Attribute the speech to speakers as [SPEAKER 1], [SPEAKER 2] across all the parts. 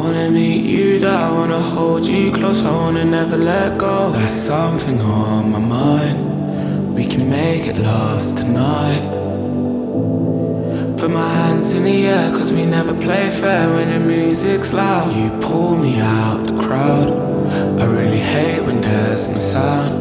[SPEAKER 1] wanna meet you there, I wanna hold you close, I wanna never let go. There's something on my mind, we can make it last tonight. Put my hands in the air, cause we never play fair when the music's loud. You pull me out the crowd, I really hate when there's no sound.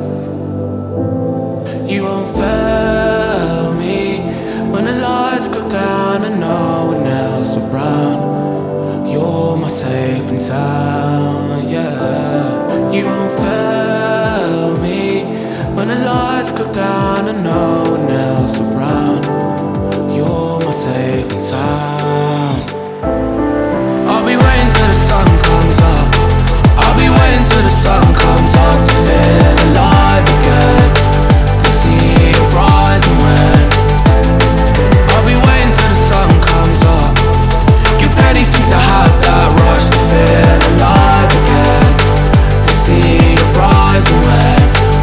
[SPEAKER 1] You won't fail me when the lights go down and no one else around. You're my safe and sound, yeah. You won't fail me when the lights go down and no one else around. You're my safe and sound. I'll be waiting till the sun comes up. I'll be waiting till the sun comes up to feel alive again, to see it rise and win. I'll be waiting till the sun comes up. Give anything to have that rush to feel alive again, to see it rise and win.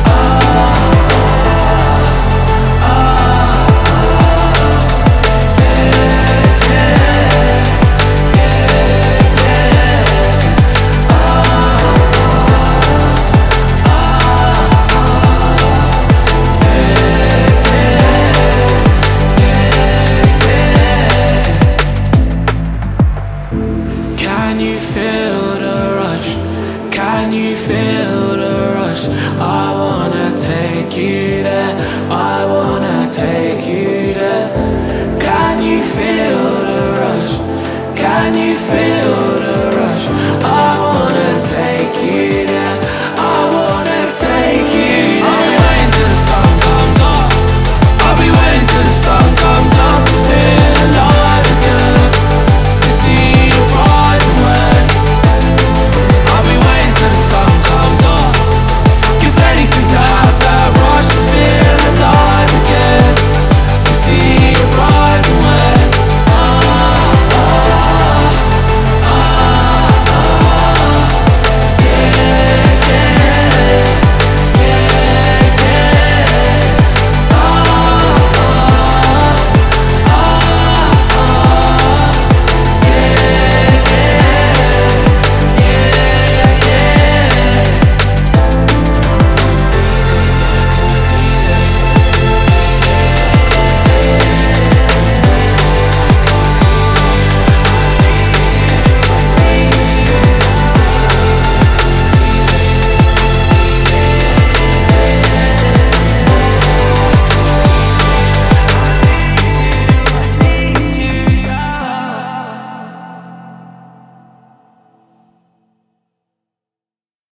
[SPEAKER 1] Can you feel the rush? Can you feel the rush? I wanna take you there, I wanna take you there. Can you feel the rush? Can you feel the rush? I wanna take you there.